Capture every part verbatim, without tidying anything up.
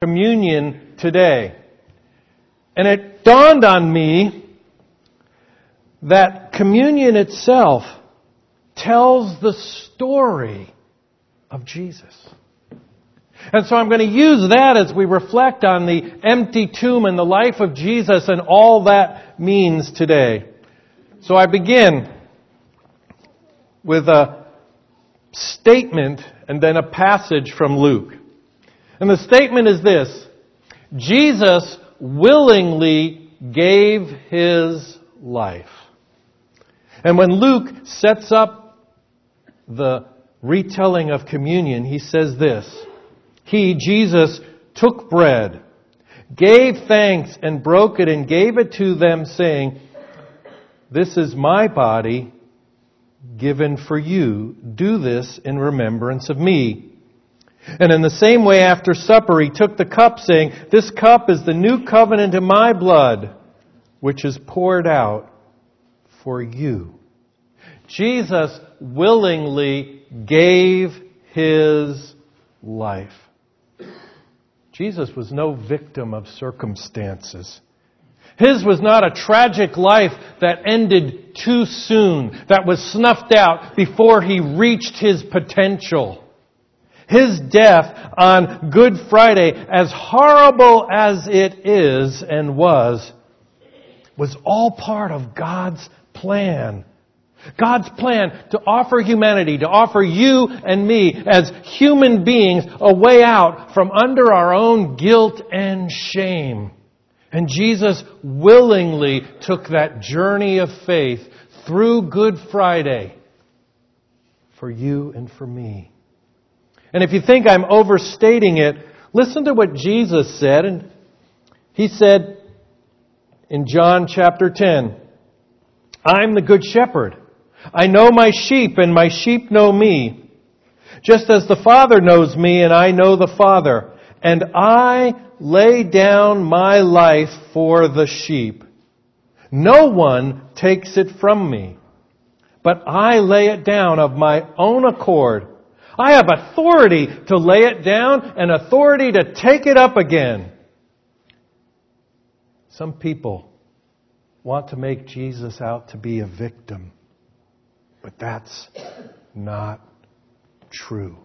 communion today. And it dawned on me that communion itself tells the story of Jesus. And so I'm going to use that as we reflect on the empty tomb and the life of Jesus and all that means today. So I begin with a statement and then a passage from Luke. And the statement is this: Jesus willingly gave His life. And when Luke sets up the retelling of communion, he says this: He, Jesus, took bread, gave thanks and broke it and gave it to them, saying, "This is my body given for you. Do this in remembrance of me." And in the same way, after supper, He took the cup, saying, "This cup is the new covenant in my blood, which is poured out for you." Jesus willingly gave His life. Jesus was no victim of circumstances. His was not a tragic life that ended too soon, that was snuffed out before He reached His potential. His death on Good Friday, as horrible as it is and was, was all part of God's plan. God's plan to offer humanity, to offer you and me as human beings a way out from under our own guilt and shame. And Jesus willingly took that journey of faith through Good Friday for you and for me. And if you think I'm overstating it, listen to what Jesus said. And He said in John chapter ten, "I'm the good shepherd. I know my sheep, and my sheep know me, just as the Father knows me, and I know the Father. And I lay down my life for the sheep. No one takes it from me, but I lay it down of my own accord. I have authority to lay it down and authority to take it up again." Some people want to make Jesus out to be a victim. But that's not true.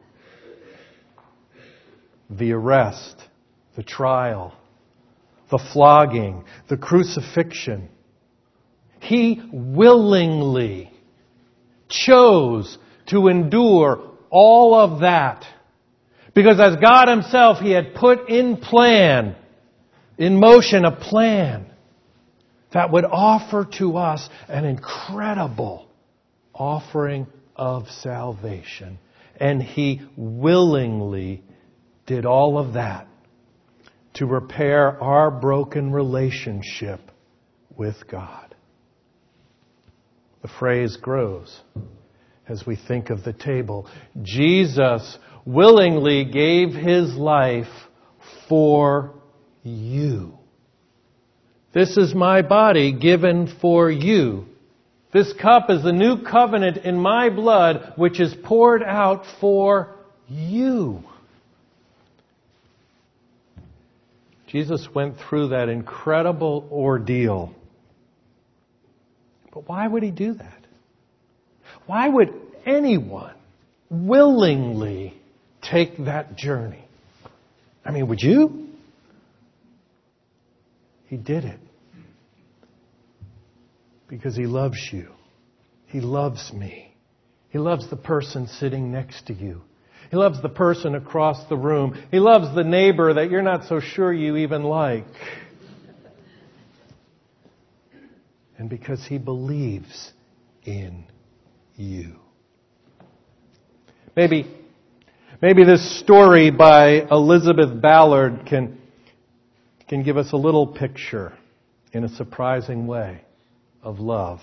The arrest, the trial, the flogging, the crucifixion. He willingly chose to endure all of that. Because as God Himself, He had put in plan, in motion, a plan that would offer to us an incredible offering of salvation. And He willingly did all of that to repair our broken relationship with God. The phrase grows as we think of the table. Jesus willingly gave His life for you. This is my body given for you. This cup is the new covenant in my blood, which is poured out for you. Jesus went through that incredible ordeal. But why would He do that? Why would anyone willingly take that journey? I mean, would you? He did it. Because He loves you. He loves me. He loves the person sitting next to you. He loves the person across the room. He loves the neighbor that you're not so sure you even like. And because He believes in you. Maybe, maybe this story by Elizabeth Ballard can, can give us a little picture in a surprising way of love.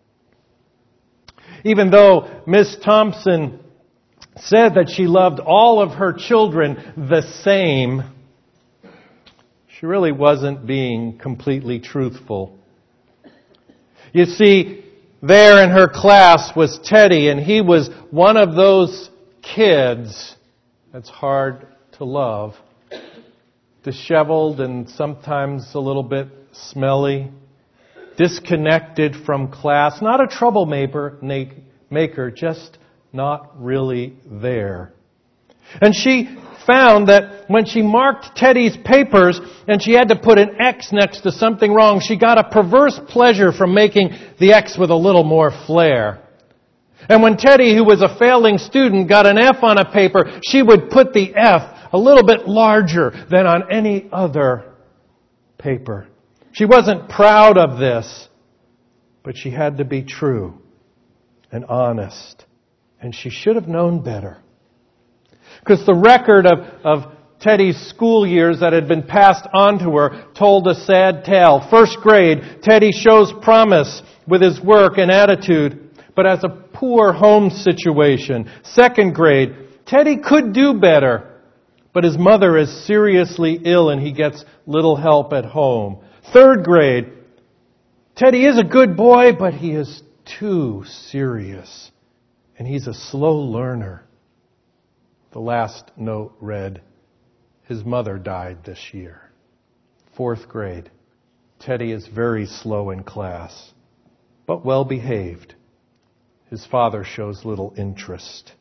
Even though Miss Thompson said that she loved all of her children the same, she really wasn't being completely truthful. You see, there in her class was Teddy, and he was one of those kids that's hard to love. disheveled and sometimes a little bit smelly, disconnected from class, not a troublemaker, maker, just not really there. And she found that when she marked Teddy's papers and she had to put an X next to something wrong, she got a perverse pleasure from making the X with a little more flair. And when Teddy, who was a failing student, got an F on a paper, she would put the F a little bit larger than on any other paper. She wasn't proud of this, but she had to be true and honest. And she should have known better. Because the record of, of Teddy's school years that had been passed on to her told a sad tale. First grade, Teddy shows promise with his work and attitude, but as a poor home situation. Second grade, Teddy could do better, but his mother is seriously ill and he gets little help at home. Third grade, Teddy is a good boy, but he is too serious. And he's a slow learner. The last note read, his mother died this year. Fourth grade, Teddy is very slow in class, but well behaved. His father shows little interest.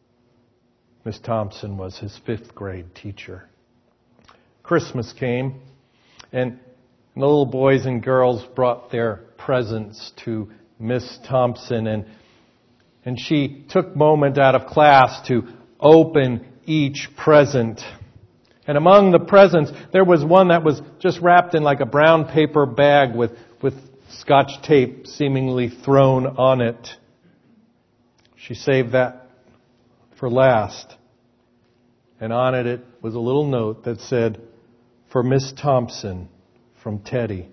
Miss Thompson was his fifth grade teacher. Christmas came, and the little boys and girls brought their presents to Miss Thompson, and and she took a moment out of class to open each present. And among the presents, there was one that was just wrapped in like a brown paper bag with, with Scotch tape seemingly thrown on it. She saved that for last. And on it, it was a little note that said, for Miss Thompson, from Teddy.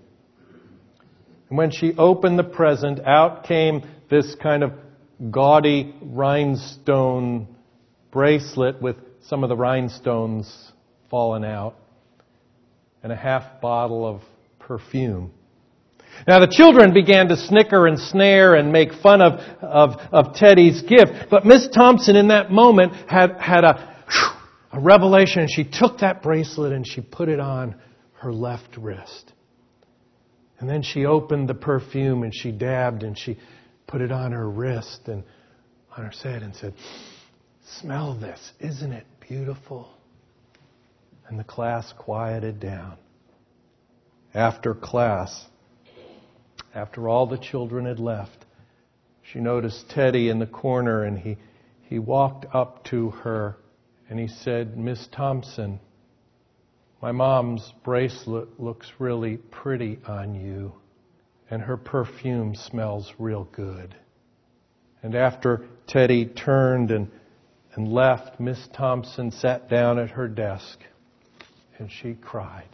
And when she opened the present, out came this kind of gaudy rhinestone bracelet with some of the rhinestones fallen out, and a half bottle of perfume. Now the children began to snicker and snare and make fun of, of, of Teddy's gift, but Miss Thompson in that moment had, had a, a revelation, and she took that bracelet and she put it on her left wrist. And then she opened the perfume and she dabbed and she put it on her wrist and on her head and said, smell this, isn't it beautiful? And the class quieted down. After class, after all the children had left, she noticed Teddy in the corner, and he, he walked up to her and he said, Miss Thompson, my mom's bracelet looks really pretty on you, and her perfume smells real good. And after Teddy turned and, and left, Miss Thompson sat down at her desk and she cried.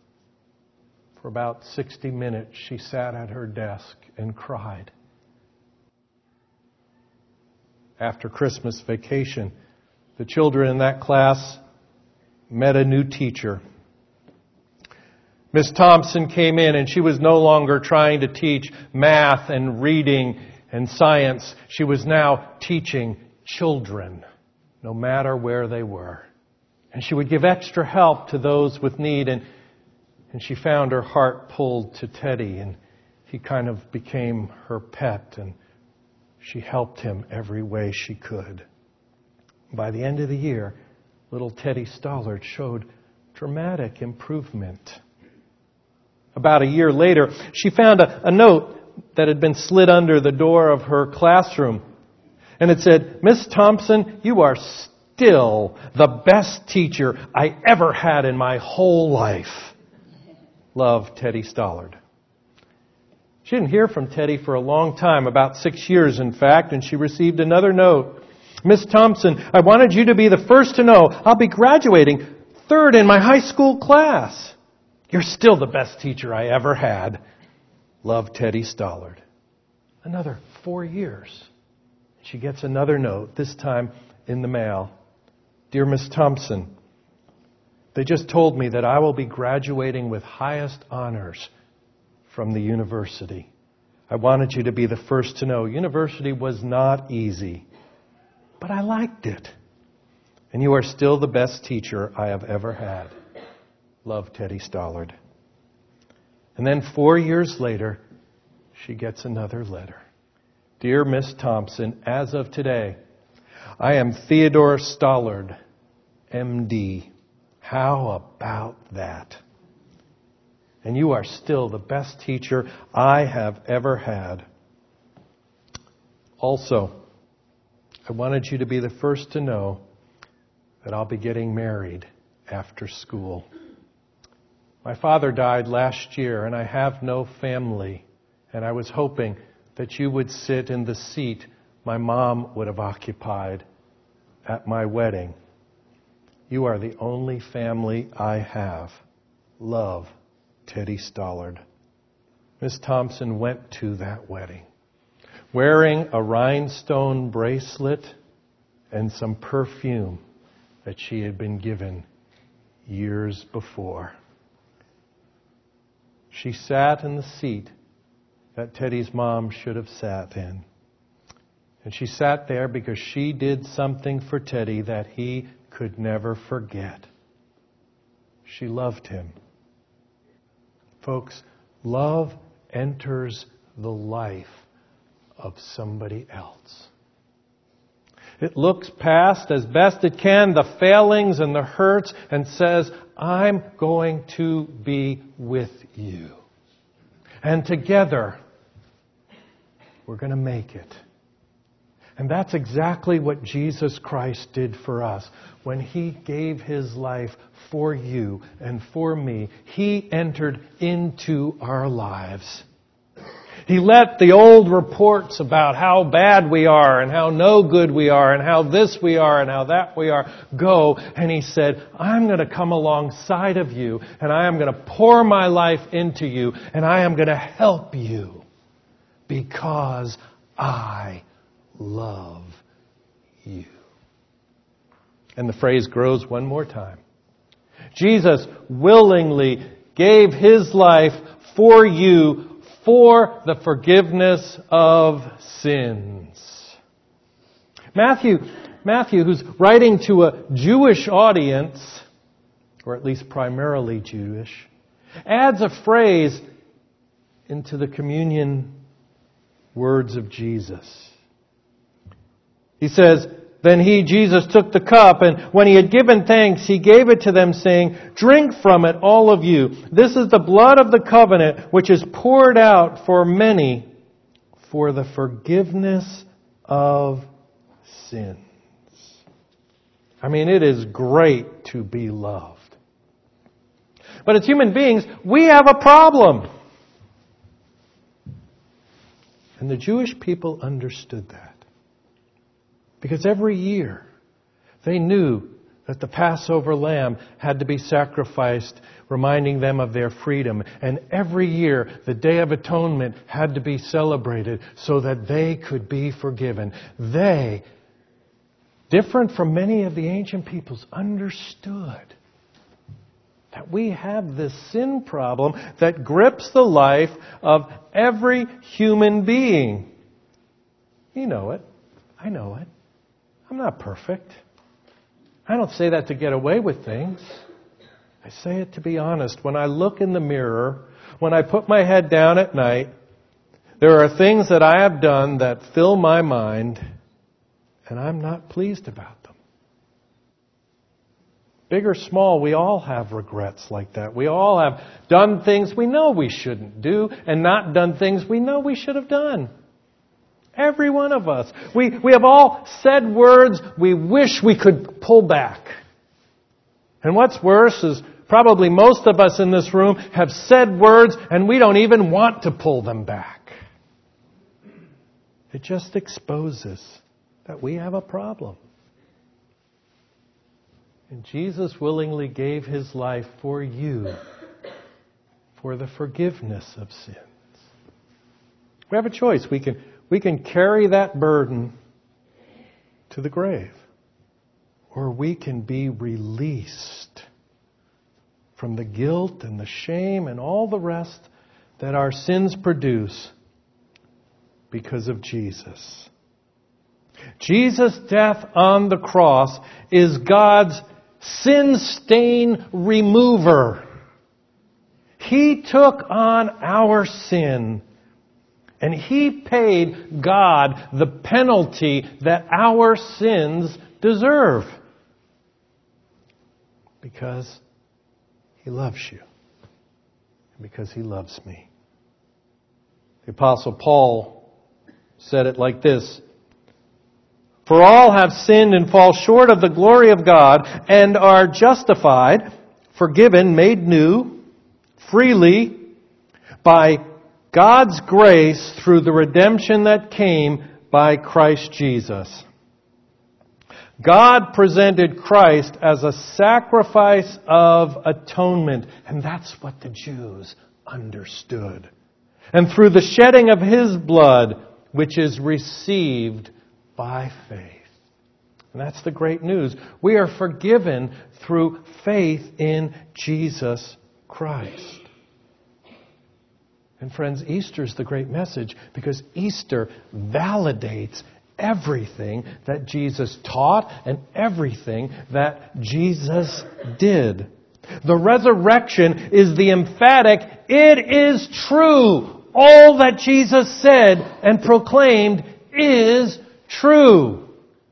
For about sixty minutes, she sat at her desk and cried. After Christmas vacation, the children in that class met a new teacher. Miss Thompson came in, and she was no longer trying to teach math and reading and science. She was now teaching children, no matter where they were. And she would give extra help to those with need. And, and she found her heart pulled to Teddy, and he kind of became her pet, and she helped him every way she could. By the end of the year, little Teddy Stollard showed dramatic improvement. About a year later, she found a, a note that had been slid under the door of her classroom. And it said, Miss Thompson, you are still the best teacher I ever had in my whole life. Love, Teddy Stollard. She didn't hear from Teddy for a long time, about six years in fact, and she received another note. Miss Thompson, I wanted you to be the first to know I'll be graduating third in my high school class. You're still the best teacher I ever had. Love, Teddy Stollard. Another four years. She gets another note, this time in the mail. Dear Miss Thompson, they just told me that I will be graduating with highest honors from the university. I wanted you to be the first to know. University was not easy, but I liked it. And you are still the best teacher I have ever had. Love, Teddy Stollard. And then four years later, she gets another letter. Dear Miss Thompson, as of today, I am Theodore Stollard, M D. How about that? And you are still the best teacher I have ever had. Also, I wanted you to be the first to know that I'll be getting married after school. My father died last year, and I have no family. And I was hoping that you would sit in the seat my mom would have occupied at my wedding. You are the only family I have. Love, Teddy Stollard. Miss Thompson went to that wedding wearing a rhinestone bracelet and some perfume that she had been given years before. She sat in the seat that Teddy's mom should have sat in. And she sat there because she did something for Teddy that he could never forget. She loved him. Folks, love enters the life of somebody else. It looks past as best it can the failings and the hurts and says, I'm going to be with you. And together, we're going to make it. And that's exactly what Jesus Christ did for us. When He gave His life for you and for me, He entered into our lives. He let the old reports about how bad we are and how no good we are and how this we are and how that we are go. And He said, I'm going to come alongside of you and I am going to pour my life into you and I am going to help you because I love you. And the phrase grows one more time. Jesus willingly gave His life for you for the forgiveness of sins. Matthew, Matthew, who's writing to a Jewish audience, or at least primarily Jewish, adds a phrase into the communion words of Jesus. He says, Then He, Jesus, took the cup, and when He had given thanks, He gave it to them, saying, Drink from it, all of you. This is the blood of the covenant, which is poured out for many for the forgiveness of sins. I mean, it is great to be loved. But as human beings, we have a problem. And the Jewish people understood that. Because every year they knew that the Passover lamb had to be sacrificed, reminding them of their freedom. And every year the Day of Atonement had to be celebrated so that they could be forgiven. They, different from many of the ancient peoples, understood that we have this sin problem that grips the life of every human being. You know it. I know it. I'm not perfect. I don't say that to get away with things. I say it to be honest. When I look in the mirror, when I put my head down at night, there are things that I have done that fill my mind, and I'm not pleased about them. Big or small, we all have regrets like that. We all have done things we know we shouldn't do, and not done things we know we should have done. Every one of us. We, we have all said words we wish we could pull back. And what's worse is probably most of us in this room have said words and we don't even want to pull them back. It just exposes that we have a problem. And Jesus willingly gave His life for you, for the forgiveness of sins. We have a choice. We can We can carry that burden to the grave, or we can be released from the guilt and the shame and all the rest that our sins produce because of Jesus. Jesus' death on the cross is God's sin stain remover. He took on our sin. And He paid God the penalty that our sins deserve. Because He loves you. And because He loves me. The Apostle Paul said it like this. For all have sinned and fall short of the glory of God and are justified, forgiven, made new, freely, by God's grace through the redemption that came by Christ Jesus. God presented Christ as a sacrifice of atonement, and that's what the Jews understood. And through the shedding of His blood, which is received by faith. And that's the great news. We are forgiven through faith in Jesus Christ. And friends, Easter is the great message because Easter validates everything that Jesus taught and everything that Jesus did. The resurrection is the emphatic, it is true. All that Jesus said and proclaimed is true.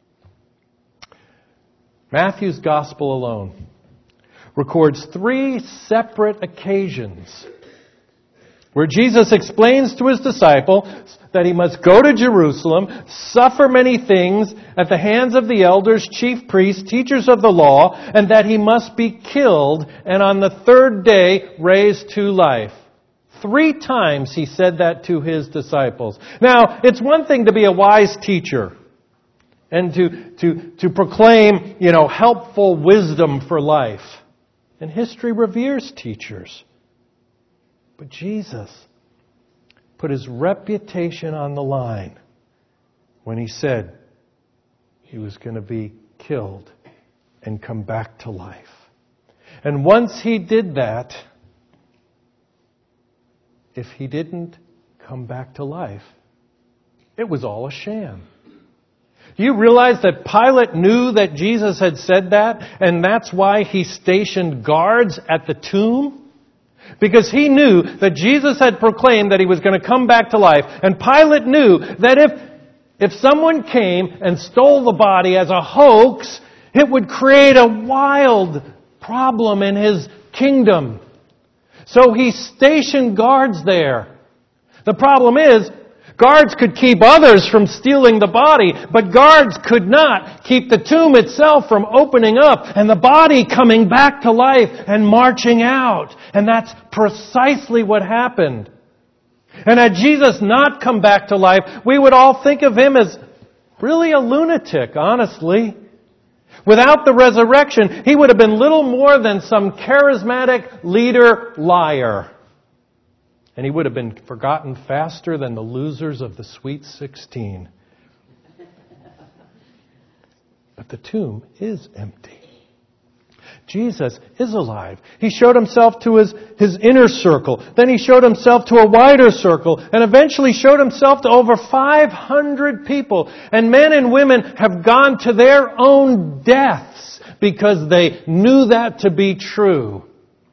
Matthew's Gospel alone records three separate occasions where Jesus explains to His disciples that He must go to Jerusalem, suffer many things at the hands of the elders, chief priests, teachers of the law, and that He must be killed and on the third day raised to life. Three times He said that to His disciples. Now, it's one thing to be a wise teacher and to, to, to proclaim, you know, helpful wisdom for life. And history reveres teachers. But Jesus put His reputation on the line when He said He was going to be killed and come back to life. And once He did that, if He didn't come back to life, it was all a sham. Do you realize that Pilate knew that Jesus had said that, and that's why he stationed guards at the tomb? Because he knew that Jesus had proclaimed that He was going to come back to life. And Pilate knew that if, if someone came and stole the body as a hoax, it would create a wild problem in his kingdom. So he stationed guards there. The problem is, guards could keep others from stealing the body, but guards could not keep the tomb itself from opening up and the body coming back to life and marching out. And that's precisely what happened. And had Jesus not come back to life, we would all think of Him as really a lunatic, honestly. Without the resurrection, He would have been little more than some charismatic leader liar. And He would have been forgotten faster than the losers of the Sweet Sixteen. But the tomb is empty. Jesus is alive. He showed Himself to his, his inner circle. Then He showed Himself to a wider circle. And eventually showed Himself to over five hundred people. And men and women have gone to their own deaths because they knew that to be true.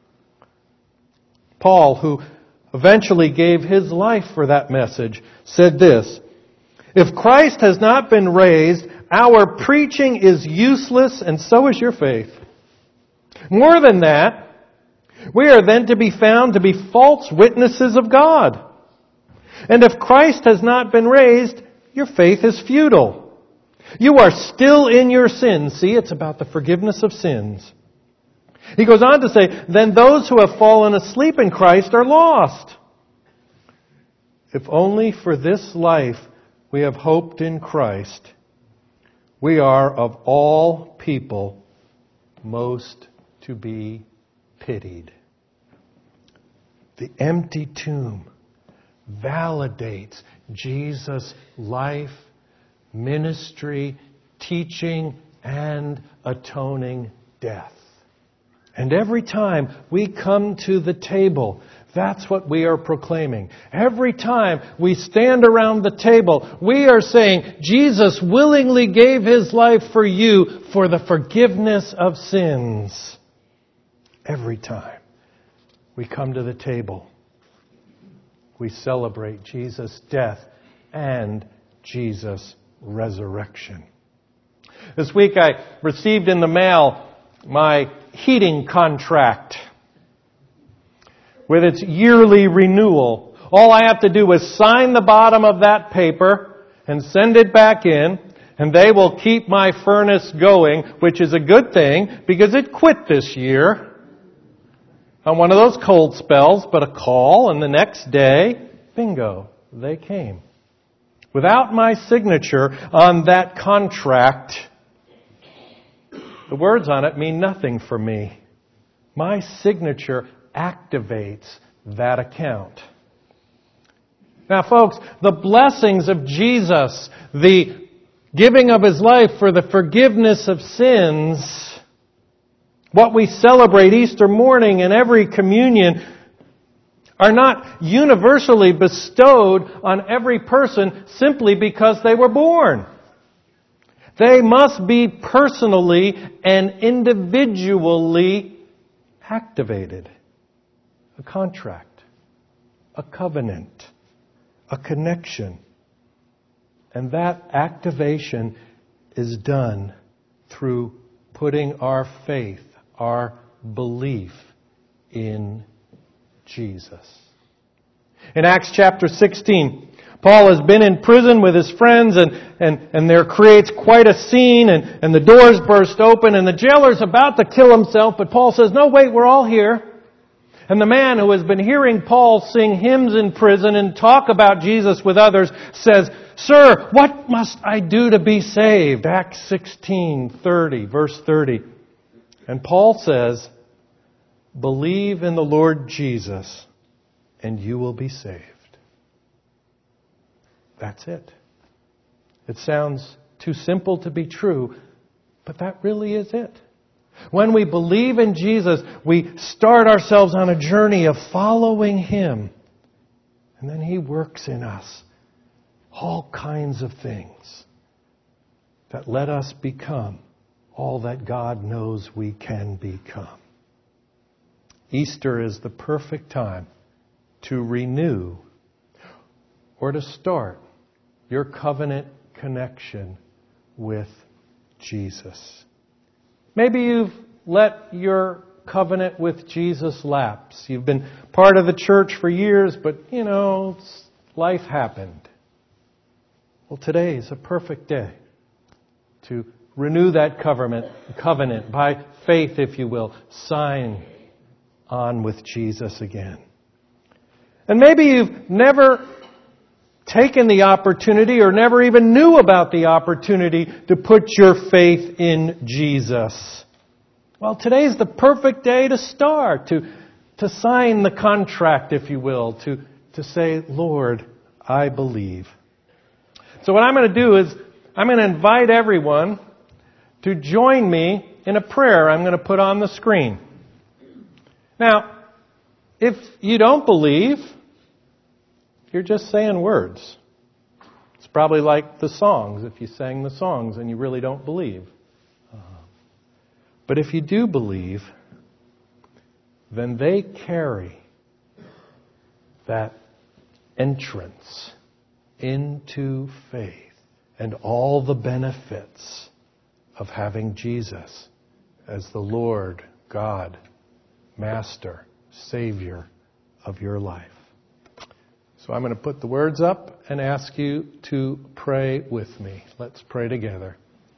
Paul, who eventually gave his life for that message, said this, "If Christ has not been raised, our preaching is useless and so is your faith. More than that, we are then to be found to be false witnesses of God. And if Christ has not been raised, your faith is futile. You are still in your sins." See, it's about the forgiveness of sins. He goes on to say, "Then those who have fallen asleep in Christ are lost. If only for this life we have hoped in Christ, we are of all people most to be pitied." The empty tomb validates Jesus' life, ministry, teaching, and atoning death. And every time we come to the table, that's what we are proclaiming. Every time we stand around the table, we are saying, Jesus willingly gave His life for you for the forgiveness of sins. Every time we come to the table. We celebrate Jesus' death and Jesus' resurrection. This week I received in the mail my heating contract with its yearly renewal. All I have to do is sign the bottom of that paper and send it back in, and they will keep my furnace going, which is a good thing because it quit this year on one of those cold spells, but a call, and the next day, bingo, they came. Without my signature on that contract, the words on it mean nothing for me. My signature activates that account. Now, folks, the blessings of Jesus, the giving of His life for the forgiveness of sins, what we celebrate Easter morning and every communion, are not universally bestowed on every person simply because they were born. They must be personally and individually activated. A contract, a covenant, a connection. And that activation is done through putting our faith, our belief in Jesus. In Acts chapter sixteen, Paul has been in prison with his friends, and, and, and there creates quite a scene, and, and the doors burst open, and the jailer's about to kill himself, but Paul says, "No, wait, we're all here." And the man who has been hearing Paul sing hymns in prison and talk about Jesus with others says, "Sir, what must I do to be saved?" Acts sixteen thirty, verse thirty. And Paul says, "Believe in the Lord Jesus, and you will be saved." That's it. It sounds too simple to be true, but that really is it. When we believe in Jesus, we start ourselves on a journey of following Him. And then He works in us all kinds of things that let us become all that God knows we can become. Easter is the perfect time to renew or to start your covenant connection with Jesus. Maybe you've let your covenant with Jesus lapse. You've been part of the church for years, but, you know, life happened. Well, today is a perfect day to renew that covenant, covenant by faith, if you will. Sign on with Jesus again. And maybe you've never taken the opportunity or never even knew about the opportunity to put your faith in Jesus. Well, today's the perfect day to start, to, to sign the contract, if you will, to, to say, "Lord, I believe." So what I'm going to do is I'm going to invite everyone to join me in a prayer I'm going to put on the screen. Now, if you don't believe, you're just saying words. It's probably like the songs, if you sang the songs and you really don't believe. Uh, but if you do believe, then they carry that entrance into faith and all the benefits of having Jesus as the Lord, God, Master, Savior of your life. So I'm going to put the words up and ask you to pray with me. Let's pray together.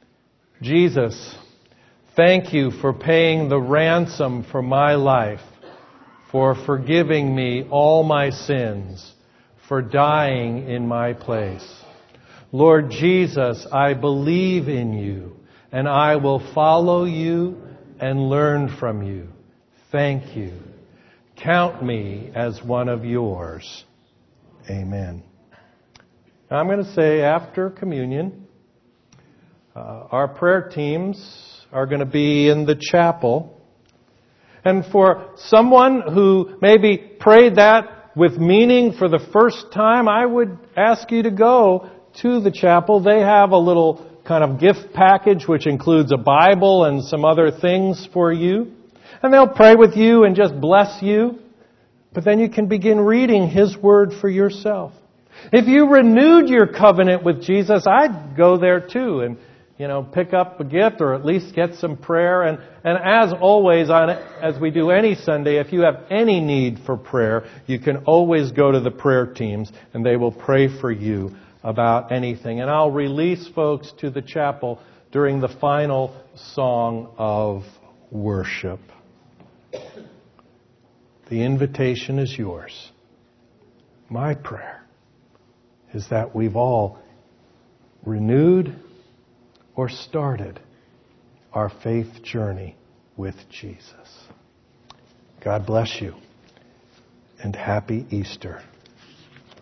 Jesus, thank you for paying the ransom for my life, for forgiving me all my sins, for dying in my place. Lord Jesus, I believe in you, and I will follow you and learn from you. Thank you. Count me as one of yours. Amen. Now I'm going to say after communion, uh, our prayer teams are going to be in the chapel. And for someone who maybe prayed that with meaning for the first time, I would ask you to go to the chapel. They have a little kind of gift package which includes a Bible and some other things for you. And they'll pray with you and just bless you. But then you can begin reading His Word for yourself. If you renewed your covenant with Jesus, I'd go there too and, you know, pick up a gift or at least get some prayer. And, and as always, on, as we do any Sunday, if you have any need for prayer, you can always go to the prayer teams and they will pray for you about anything. And I'll release folks to the chapel during the final song of worship. The invitation is yours. My prayer is that we've all renewed or started our faith journey with Jesus. God bless you, and happy Easter.